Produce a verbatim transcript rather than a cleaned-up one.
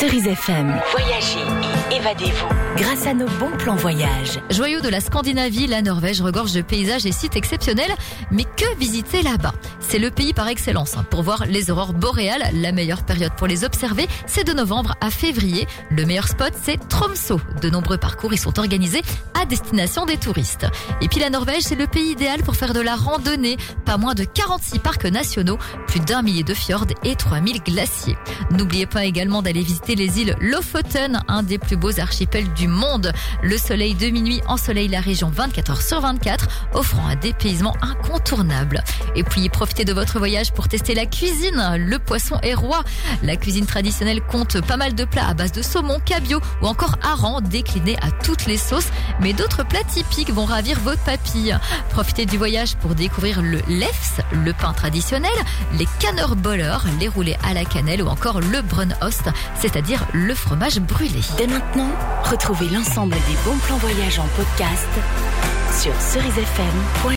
Cerise F M. Voyagez et évadez-vous grâce à nos bons plans voyage. Joyau de la Scandinavie, la Norvège regorge de paysages et sites exceptionnels. Mais que visiter là-bas? C'est le pays par excellence pour voir les aurores boréales. La meilleure période pour les observer, c'est de novembre à février. Le meilleur spot, c'est Tromsø. De nombreux parcours y sont organisés à destination des touristes. Et puis la Norvège, c'est le pays idéal pour faire de la randonnée. Pas moins de quarante-six parcs nationaux, plus d'un millier de fjords et trois mille glaciers. N'oubliez pas également d'aller visiter les îles Lofoten, un des plus beaux archipels du monde. Le soleil de minuit ensoleille la région vingt-quatre heures sur vingt-quatre, offrant un dépaysement incontournable. Et puis profitez de votre voyage pour tester la cuisine. Le poisson est roi. La cuisine traditionnelle compte pas mal de plats à base de saumon, cabillaud ou encore hareng déclinés à toutes les sauces. Mais d'autres plats typiques vont ravir votre papille. Profitez du voyage pour découvrir le lefse, le pain traditionnel, les kanørboller, les roulés à la cannelle ou encore le brunost, c'est-à-dire le fromage brûlé. Dès maintenant, retrouvez l'ensemble des bons plans voyage en podcast sur cerise f m point com.